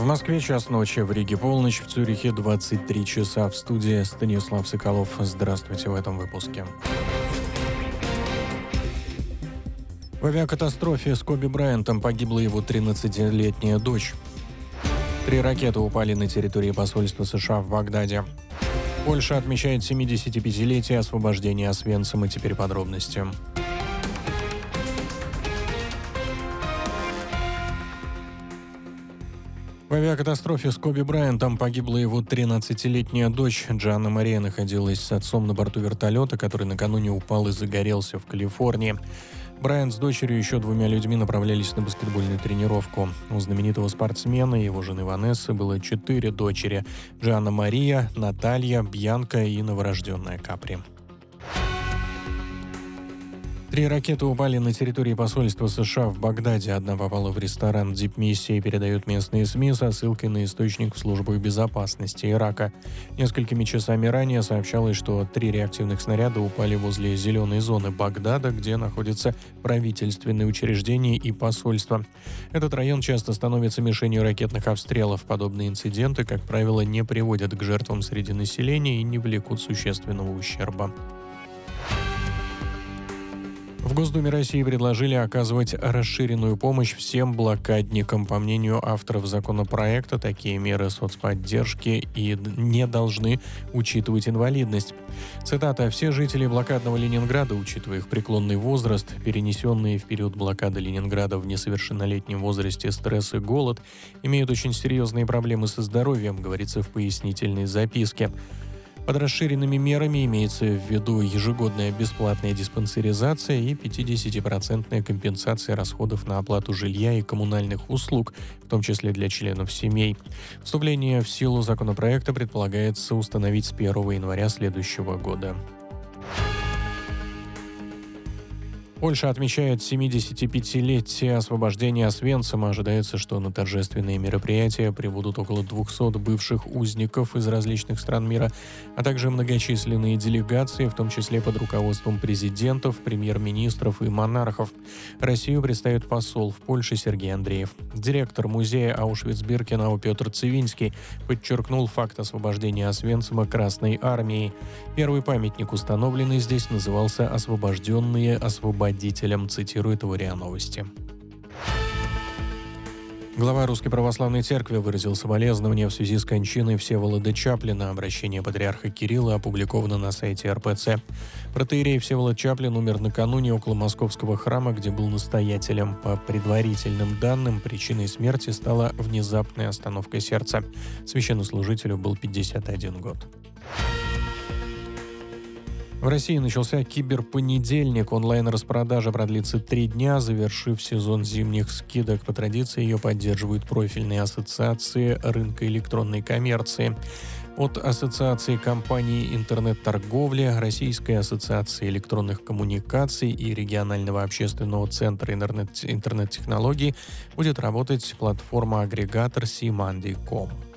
В Москве час ночи, в Риге полночь, в Цюрихе 23 часа. В студии Станислав Соколов. Здравствуйте в этом выпуске. В авиакатастрофе с Коби Брайантом погибла его 13-летняя дочь. 3 ракеты упали на территории посольства США в Багдаде. Польша отмечает 75-летие освобождения Освенцима. Теперь подробности. В авиакатастрофе с Коби Брайантом погибла его 13-летняя дочь. Джанна Мария находилась с отцом на борту вертолета, который накануне упал и загорелся в Калифорнии. Брайант с дочерью и еще 2 людьми направлялись на баскетбольную тренировку. У знаменитого спортсмена и его жены Ванессы было 4 дочери: Джанна Мария, Наталья, Бьянка и новорожденная Капри. 3 ракеты упали на территории посольства США в Багдаде. Одна попала в ресторан «Дипмиссия», передают местные СМИ со ссылкой на источник в службу безопасности Ирака. Несколькими часами ранее сообщалось, что 3 реактивных снаряда упали возле зеленой зоны Багдада, где находятся правительственные учреждения и посольства. Этот район часто становится мишенью ракетных обстрелов. Подобные инциденты, как правило, не приводят к жертвам среди населения и не влекут существенного ущерба. В Госдуме России предложили оказывать расширенную помощь всем блокадникам. По мнению авторов законопроекта, такие меры соцподдержки и не должны учитывать инвалидность. Цитата: «Все жители блокадного Ленинграда, учитывая их преклонный возраст, перенесенные в период блокады Ленинграда в несовершеннолетнем возрасте стресс и голод, имеют очень серьезные проблемы со здоровьем», говорится в пояснительной записке. Под расширенными мерами имеется в виду ежегодная бесплатная диспансеризация и 50% компенсация расходов на оплату жилья и коммунальных услуг, в том числе для членов семей. Вступление в силу законопроекта предполагается установить с 1 января следующего года. Польша отмечает 75-летие освобождения Освенцима. Ожидается, что на торжественные мероприятия прибудут около 200 бывших узников из различных стран мира, а также многочисленные делегации, в том числе под руководством президентов, премьер-министров и монархов. Россию представит посол в Польше Сергей Андреев. Директор музея Аушвиц-Биркенау Петр Цивинский подчеркнул факт освобождения Освенцима Красной армией. Первый памятник, установленный здесь, назывался «Освобожденные освободителям», цитирует его РИА Новости. Глава Русской Православной Церкви выразил соболезнования в связи с кончиной Всеволода Чаплина. Обращение патриарха Кирилла опубликовано на сайте РПЦ. Протоиерей Всеволод Чаплин умер накануне около Московского храма, где был настоятелем. По предварительным данным, причиной смерти стала внезапная остановка сердца. Священнослужителю был 51 год. В России начался киберпонедельник. Онлайн-распродажа продлится 3 дня, завершив сезон зимних скидок. По традиции ее поддерживают профильные ассоциации рынка электронной коммерции. От Ассоциации компаний интернет-торговли, Российской ассоциации электронных коммуникаций и регионального общественного центра интернет-технологий будет работать платформа-агрегатор cmonday.com.